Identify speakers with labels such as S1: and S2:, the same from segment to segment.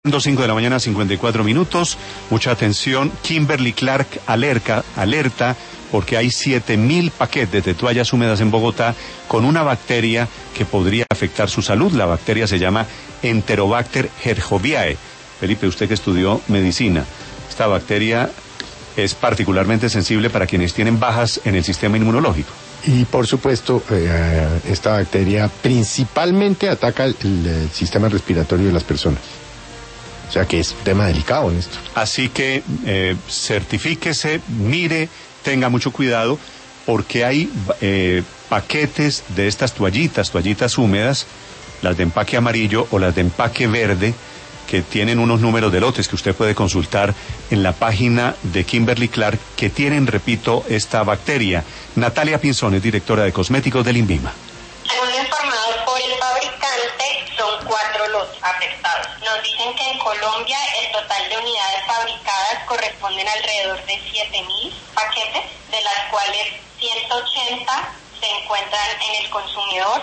S1: 5 de la mañana, 54 minutos. Mucha atención. Kimberly Clark alerta porque hay 7.000 paquetes de toallas húmedas en Bogotá con una bacteria que podría afectar su salud. La bacteria se llama Enterobacter herjoviae. Felipe, usted que estudió medicina, esta bacteria es particularmente sensible para quienes tienen bajas en el sistema inmunológico.
S2: Y por supuesto, esta bacteria principalmente ataca el sistema respiratorio de las personas. O sea que es un tema delicado en esto.
S1: Así que certifíquese, mire, tenga mucho cuidado, porque hay paquetes de estas toallitas húmedas, las de empaque amarillo o las de empaque verde, que tienen unos números de lotes que usted puede consultar en la página de Kimberly Clark, que tienen, repito, esta bacteria. Natalia Pinzón es directora de cosméticos del INVIMA.
S3: Según lo informado por el fabricante, son 4 lotes afectados. Nos dicen que en Colombia el total de unidades fabricadas corresponden alrededor de 7.000 paquetes, de las cuales 180 se encuentran en el consumidor,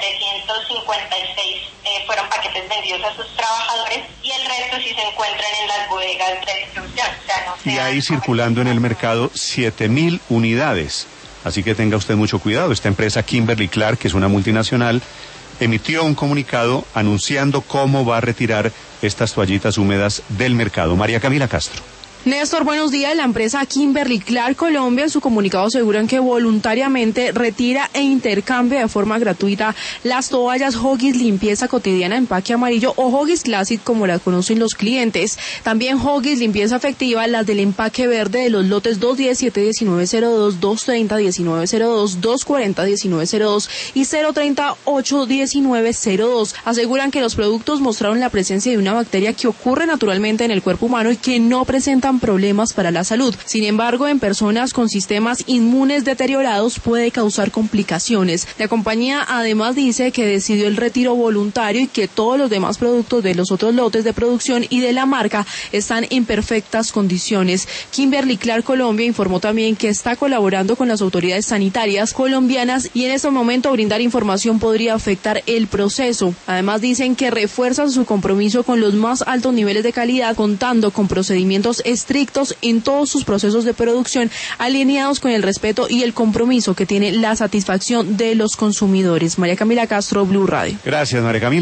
S3: 756 fueron paquetes vendidos a sus trabajadores y el resto sí se encuentran en las bodegas de distribución. O sea, no
S1: y hay circulando en el mercado 7.000 unidades. Así que tenga usted mucho cuidado. Esta empresa Kimberly Clark, que es una multinacional, emitió un comunicado anunciando cómo va a retirar estas toallitas húmedas del mercado. María Camila Castro.
S4: Néstor, buenos días. La empresa Kimberly Clark Colombia en su comunicado aseguran que voluntariamente retira e intercambia de forma gratuita las toallas Huggies Limpieza Cotidiana Empaque Amarillo o Huggies Classic como las conocen los clientes. También Huggies Limpieza Efectiva, las del empaque verde de los lotes 217-1902, 230-1902, 240-1902 y 038-1902. Aseguran que los productos mostraron la presencia de una bacteria que ocurre naturalmente en el cuerpo humano y que no presentan problemas para la salud. Sin embargo, en personas con sistemas inmunes deteriorados puede causar complicaciones. La compañía además dice que decidió el retiro voluntario y que todos los demás productos de los otros lotes de producción y de la marca están en perfectas condiciones. Kimberly Clark Colombia informó también que está colaborando con las autoridades sanitarias colombianas y en este momento brindar información podría afectar el proceso. Además dicen que refuerzan su compromiso con los más altos niveles de calidad, contando con procedimientos estrictos en todos sus procesos de producción, alineados con el respeto y el compromiso que tiene la satisfacción de los consumidores. María Camila Castro, Blue Radio.
S1: Gracias, María Camila.